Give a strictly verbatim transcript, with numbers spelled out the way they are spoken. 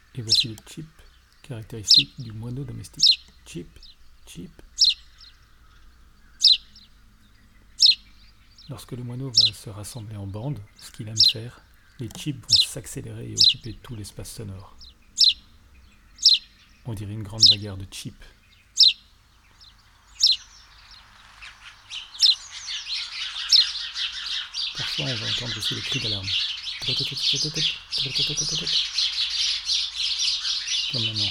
Et voici les chips caractéristiques du moineau domestique. Chip, chip. Lorsque le moineau va se rassembler en bande, ce qu'il aime faire, les chips vont s'accélérer et occuper tout l'espace sonore. On dirait une grande bagarre de chips. Parfois, on va entendre aussi les cris d'alarme. Comme maintenant.